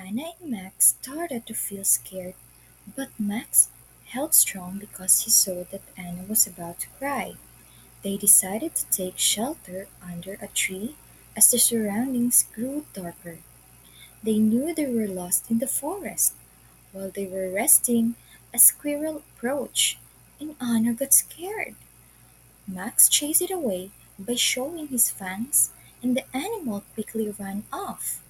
Anna and Max started to feel scared, but Max held strong because he saw that Anna was about to cry. They decided to take shelter under a tree as the surroundings grew darker. They knew they were lost in the forest. While they were resting, a squirrel approached, and Anna got scared. Max chased it away by showing his fangs, and the animal quickly ran off.